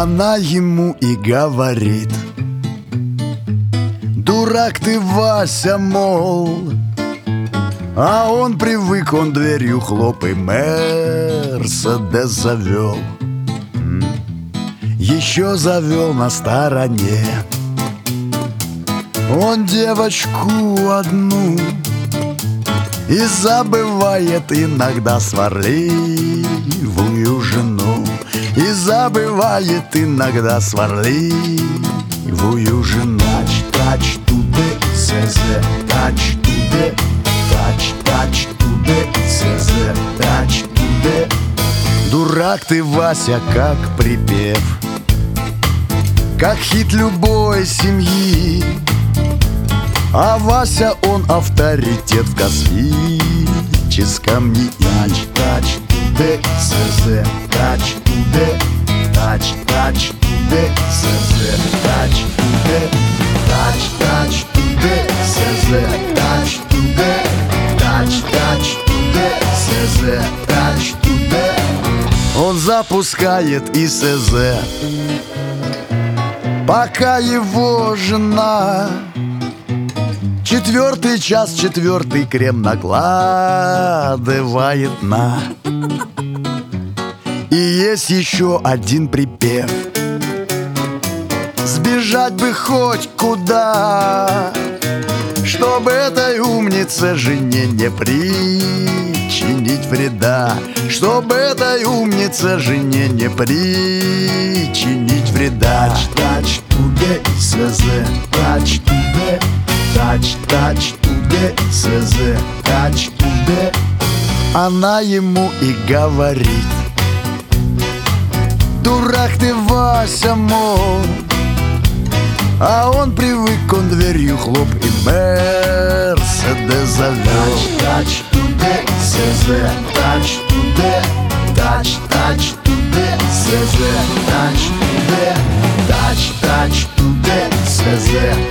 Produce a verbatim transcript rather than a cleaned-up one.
Она ему и говорит: дурак ты, Вася, мол. А он привык, он дверью хлоп и Мерседес завел. Еще завел на стороне он девочку одну и забывает иногда сварливую жену. И забывает иногда сварливую жену. Тач, тач, туде, сезе, тач, туде, тач, тач, туде, сезе, тач, туде. Дурак ты, Вася, как припев, как хит любой семьи. А Вася, он авторитет в космическом НИИ. Тач, тач, туде, сезе, тач, туде, тач, тач, туде, сезе, тач, туде, тач, тач, туде, сезе, тач, туде, тач, тач, туде, сезе, тач, туде. Он запускает ИСЗ, пока его жена четвертый час, четвертый крем накладывает на. И есть еще один припев: сбежать бы хоть куда, чтобы этой умнице жене не причинить вреда. Чтобы этой умнице жене не причинить вреда. Тач, тач, туде, сезе, тач, туде, тач, тач, туде, сезе, тач, туде. Она ему и говорит: дурак ты, Вася, мол. А он привык, он дверью хлоп и Мерседес завел. Тач, туде, сезе, тач, туде, тач, тач, туде, сезе, тач, туде, тач, тач, туде, сезе,